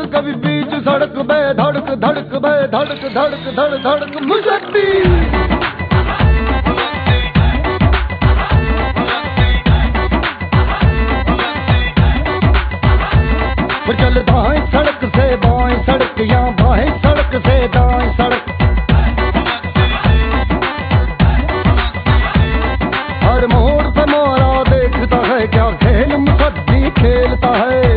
कभी बीच सड़क बे धड़क धड़क बे धड़क धड़क धड़ धड़क मुसद्दी। चल दाएं सड़क से बाएं सड़क या बाएं सड़क से दाएं सड़क, हर मोड़ पे मोरा देखता है क्या खेल मुसद्दी खेलता है।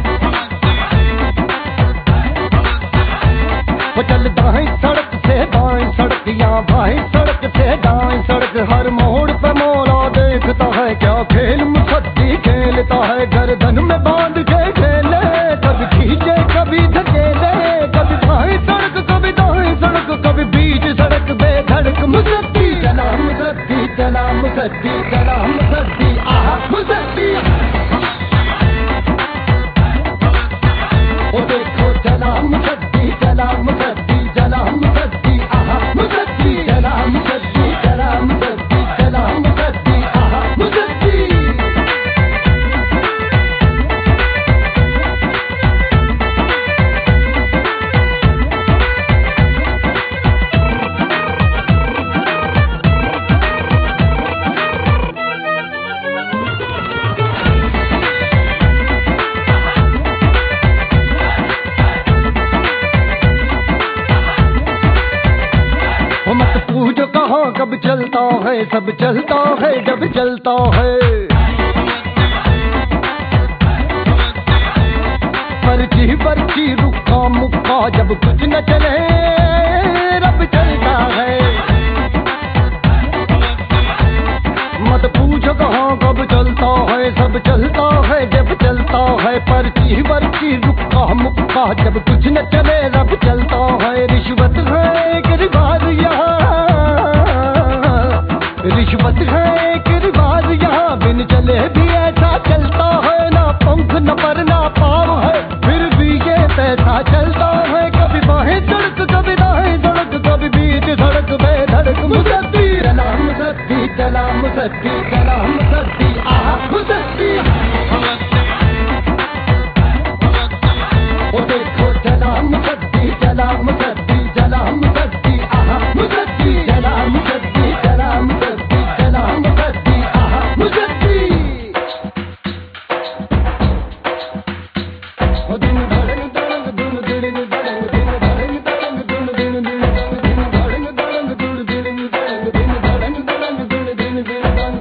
चल दाएं सड़क से बाएं सड़क या बाएं सड़क से दाएं सड़क, हर मोड़ पे मोरा देखता है क्या खेल मुसद्दी खेलता है। गर्दन में बांध के खेले, कभी खींचे कभी धकेले, कभी बाएं सड़क कभी दाएं सड़क, कभी बीच सड़क बेधड़क मुसद्दी। चला मुसद्दी चला मुसद्दी चला मुसद्दी आहा मुसद्दी। ओ देखो चला मुसद्दी चला मुसद्दी चला मुसद्दी आहा मुसद्दी। चला मुसद्दी चला मुसद्दी चला मुसद्दी आहा मुसद्दी। मत पूछो कहाँ कब चलता है, सब चलता है जब चलता है। पर्ची पर्ची रुका मुक्का जब कुछ न चले रब चलता है। मत पूछो कहाँ कब चलता है, सब चलता है जब चलता है। पर्ची पर्ची रुका मुक्का जब कुछ न चले रब चलता है। रिश्वत है एक रिवाज यहाँ, रिश्वत है एक रिवाज यहाँ, बिन चले भी ऐसा चलता है। ना पंख न पर ना पाँव है, फिर भी ये पैसा चलता है। कभी बाएं सड़क कभी दाएं सड़क, कभी बीच सड़क बेधड़क मुसद्दी। चला मुसद्दी चला मुसद्दी चला मुसद्दी आहा मुसद्दी। ओ देखो चला मुसद्दी चला मुसद्दी चला मुसद्दी आहा मुसद्दी। चला मुसद्दी चला मुसद्दी चला मुसद्दी आहा मुसद्दी। ओ दिन धड़ंग धड़ंग धुन दिड़ंग धड़ंग दिन धड़ंग धड़ंग धुन दिन दिन दिन धड़ंग धड़ंग धुन दिड़ंग धड़ंग दिन धड़ंग धड़ंग धुन दिन दिन।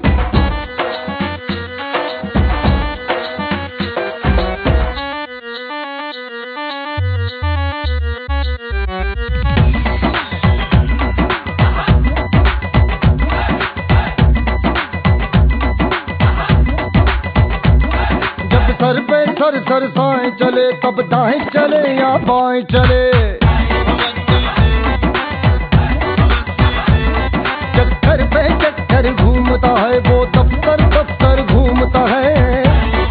सर पे सर सर साएं चले तब दाएं चले या बाएं चले। चक्कर पे चक्कर घूमता है वो दफ्तर दफ्तर घूमता है।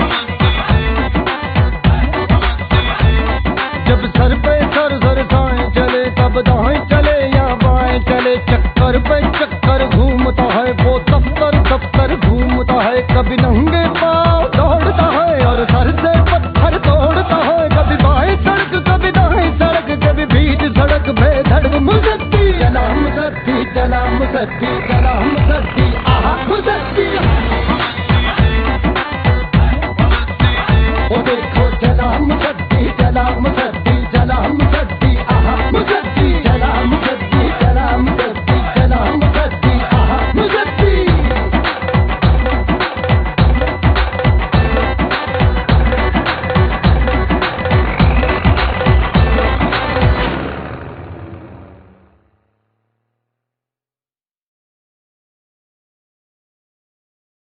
जब सर पे सर सर साएं चले तब दाएं चले या बाएं चले। चक्कर पे चक्कर घूमता है वो दफ्तर दफ्तर घूमता है। कभी नंगे पाँव दौड़ता है और सर से पत्थर तोड़ता है। कभी बाएं सड़क कभी दाएं सड़क, कभी बीच सड़क बेधड़क मुसद्दी। चला मुसद्दी चला मुसद्दी चला मुसद्दी।